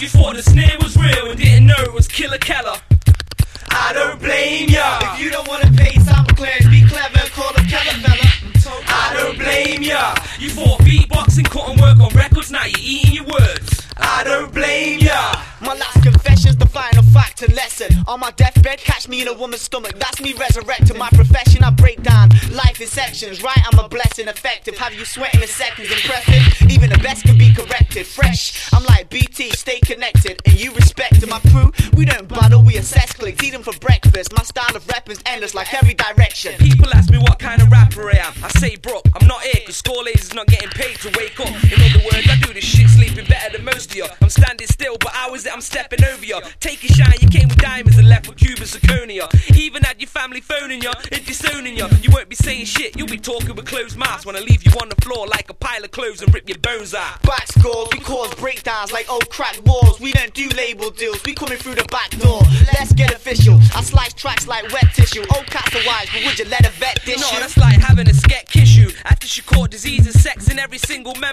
You thought the snare was real and didn't know it was Killer Keller. I don't blame ya. If you don't wanna pay sample clearance, be clever and call a Keller fella. I don't blame ya. You thought beatboxing couldn't work on records, now you're eating your words. I don't blame ya. My last confession's the final fact and lesson. On my deathbed, catch me in a woman's stomach. That's me resurrecting my profession. I break down life in sections. Right, I'm a blessing, effective. Have you sweating in seconds, impressive. Even the best can be corrected. Fresh, I'm like BT, stay connected. And you respect my crew. We don't battle, we assess clicks. Eat them for breakfast. My style of rapping's endless, like every direction. People ask me what kind of rapper I am. I say, bro, I'm not here, cause Score is not getting paid to wake up. In other words, I do this shit sleeping better than most of you. I'm standing still, but how is it I'm stepping over you? Take your shine, you came with diamonds and left with Cuban zirconia. Even had your family phoning you, it's disowning you. You won't be saying shit, you'll be talking with closed mouths. When I leave you on the floor like a pile of clothes and rip your bones out. Back scores, we cause breakdowns like old crack walls. We don't do label deals, we coming through the back door. Let's get official, I slice tracks like wet tissue. Old cats are wise, but would you let a vet dish you? No, that's like having a scat kiss you after she caught disease and sex in every single member.